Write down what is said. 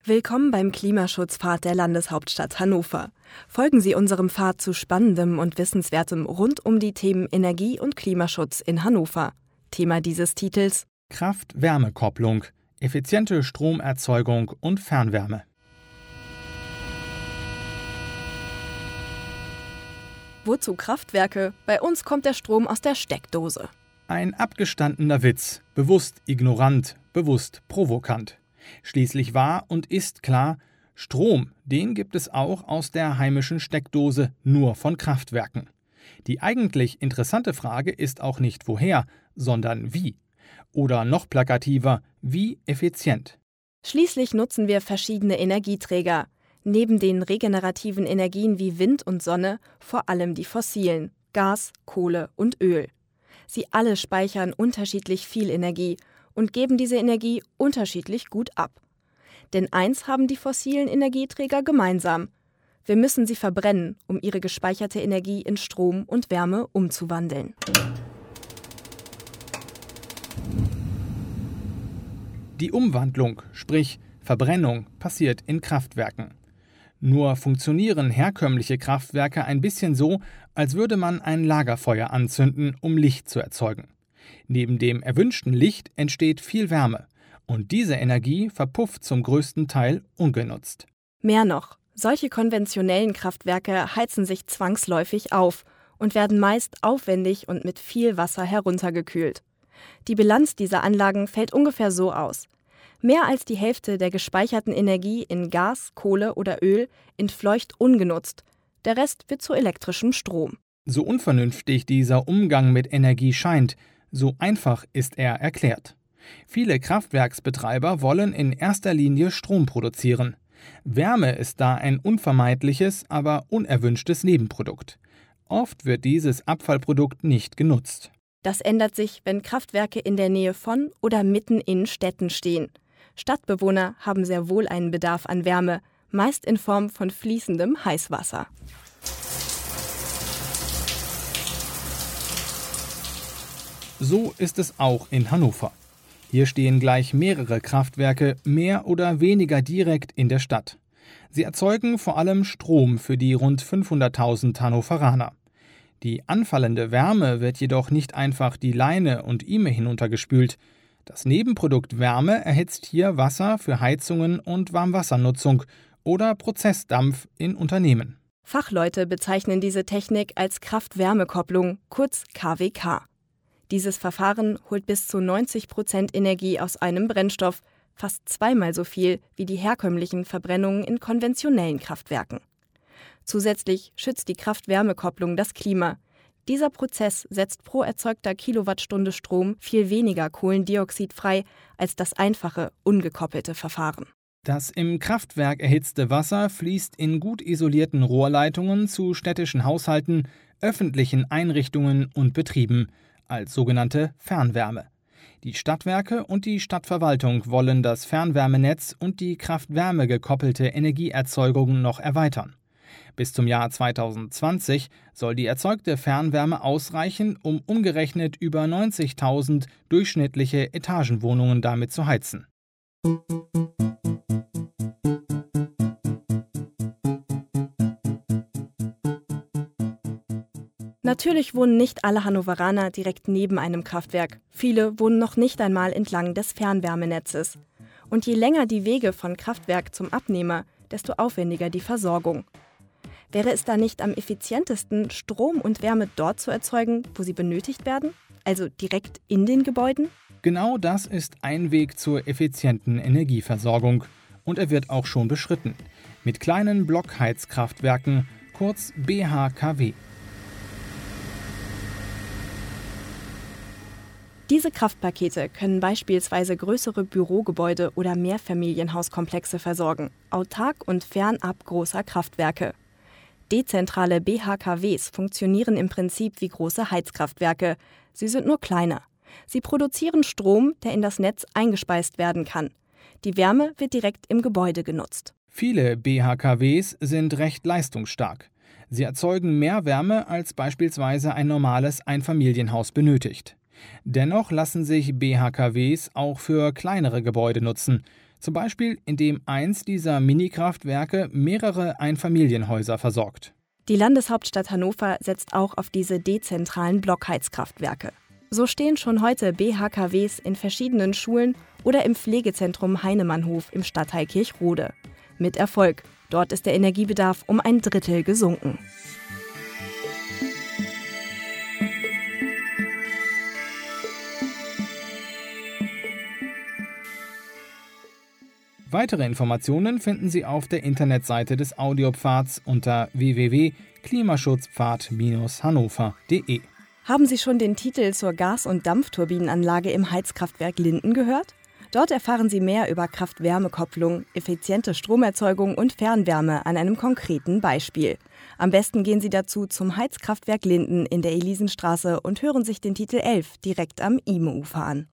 Willkommen beim Klimaschutzpfad der Landeshauptstadt Hannover. Folgen Sie unserem Pfad zu Spannendem und Wissenswertem rund um die Themen Energie- und Klimaschutz in Hannover. Thema dieses Titels: Kraft-Wärme-Kopplung, effiziente Stromerzeugung und Fernwärme. Wozu Kraftwerke? Bei uns kommt der Strom aus der Steckdose. Ein abgestandener Witz, bewusst ignorant, bewusst provokant. Schließlich war und ist klar, Strom, den gibt es auch aus der heimischen Steckdose, nur von Kraftwerken. Die eigentlich interessante Frage ist auch nicht woher, sondern wie. Oder noch plakativer, wie effizient. Schließlich nutzen wir verschiedene Energieträger. Neben den regenerativen Energien wie Wind und Sonne vor allem die fossilen, Gas, Kohle und Öl. Sie alle speichern unterschiedlich viel Energie und geben diese Energie unterschiedlich gut ab. Denn eins haben die fossilen Energieträger gemeinsam: Wir müssen sie verbrennen, um ihre gespeicherte Energie in Strom und Wärme umzuwandeln. Die Umwandlung, sprich Verbrennung, passiert in Kraftwerken. Nur funktionieren herkömmliche Kraftwerke ein bisschen so, als würde man ein Lagerfeuer anzünden, um Licht zu erzeugen. Neben dem erwünschten Licht entsteht viel Wärme, und diese Energie verpufft zum größten Teil ungenutzt. Mehr noch, solche konventionellen Kraftwerke heizen sich zwangsläufig auf und werden meist aufwendig und mit viel Wasser heruntergekühlt. Die Bilanz dieser Anlagen fällt ungefähr so aus: Mehr als die Hälfte der gespeicherten Energie in Gas, Kohle oder Öl entfleucht ungenutzt. Der Rest wird zu elektrischem Strom. So unvernünftig dieser Umgang mit Energie scheint, so einfach ist er erklärt. Viele Kraftwerksbetreiber wollen in erster Linie Strom produzieren. Wärme ist da ein unvermeidliches, aber unerwünschtes Nebenprodukt. Oft wird dieses Abfallprodukt nicht genutzt. Das ändert sich, wenn Kraftwerke in der Nähe von oder mitten in Städten stehen. Stadtbewohner haben sehr wohl einen Bedarf an Wärme, meist in Form von fließendem Heißwasser. So ist es auch in Hannover. Hier stehen gleich mehrere Kraftwerke, mehr oder weniger direkt in der Stadt. Sie erzeugen vor allem Strom für die rund 500.000 Hannoveraner. Die anfallende Wärme wird jedoch nicht einfach die Leine und Ihme hinuntergespült. Das Nebenprodukt Wärme erhitzt hier Wasser für Heizungen und Warmwassernutzung oder Prozessdampf in Unternehmen. Fachleute bezeichnen diese Technik als Kraft-Wärme-Kopplung, kurz KWK. Dieses Verfahren holt bis zu 90% Energie aus einem Brennstoff, fast zweimal so viel wie die herkömmlichen Verbrennungen in konventionellen Kraftwerken. Zusätzlich schützt die Kraft-Wärme-Kopplung das Klima. Dieser Prozess setzt pro erzeugter Kilowattstunde Strom viel weniger Kohlendioxid frei als das einfache, ungekoppelte Verfahren. Das im Kraftwerk erhitzte Wasser fließt in gut isolierten Rohrleitungen zu städtischen Haushalten, öffentlichen Einrichtungen und Betrieben als sogenannte Fernwärme. Die Stadtwerke und die Stadtverwaltung wollen das Fernwärmenetz und die Kraft-Wärme gekoppelte Energieerzeugung noch erweitern. Bis zum Jahr 2020 soll die erzeugte Fernwärme ausreichen, um umgerechnet über 90.000 durchschnittliche Etagenwohnungen damit zu heizen. Natürlich wohnen nicht alle Hannoveraner direkt neben einem Kraftwerk. Viele wohnen noch nicht einmal entlang des Fernwärmenetzes. Und je länger die Wege von Kraftwerk zum Abnehmer, desto aufwendiger die Versorgung. Wäre es da nicht am effizientesten, Strom und Wärme dort zu erzeugen, wo sie benötigt werden? Also direkt in den Gebäuden? Genau das ist ein Weg zur effizienten Energieversorgung. Und er wird auch schon beschritten. Mit kleinen Blockheizkraftwerken, kurz BHKW. Diese Kraftpakete können beispielsweise größere Bürogebäude oder Mehrfamilienhauskomplexe versorgen, autark und fernab großer Kraftwerke. Dezentrale BHKWs funktionieren im Prinzip wie große Heizkraftwerke. Sie sind nur kleiner. Sie produzieren Strom, der in das Netz eingespeist werden kann. Die Wärme wird direkt im Gebäude genutzt. Viele BHKWs sind recht leistungsstark. Sie erzeugen mehr Wärme, als beispielsweise ein normales Einfamilienhaus benötigt. Dennoch lassen sich BHKWs auch für kleinere Gebäude nutzen, Zum Beispiel, indem eins dieser Minikraftwerke mehrere Einfamilienhäuser versorgt. Die Landeshauptstadt Hannover setzt auch auf diese dezentralen Blockheizkraftwerke. So stehen schon heute BHKWs in verschiedenen Schulen oder im Pflegezentrum Heinemannhof im Stadtteil Kirchrode. Mit Erfolg. Dort ist der Energiebedarf um 1/3 gesunken. Weitere Informationen finden Sie auf der Internetseite des Audiopfads unter www.klimaschutzpfad-hannover.de. Haben Sie schon den Titel zur Gas- und Dampfturbinenanlage im Heizkraftwerk Linden gehört? Dort erfahren Sie mehr über Kraft-Wärme-Kopplung, effiziente Stromerzeugung und Fernwärme an einem konkreten Beispiel. Am besten gehen Sie dazu zum Heizkraftwerk Linden in der Elisenstraße und hören sich den Titel 11 direkt am IME-Ufer an.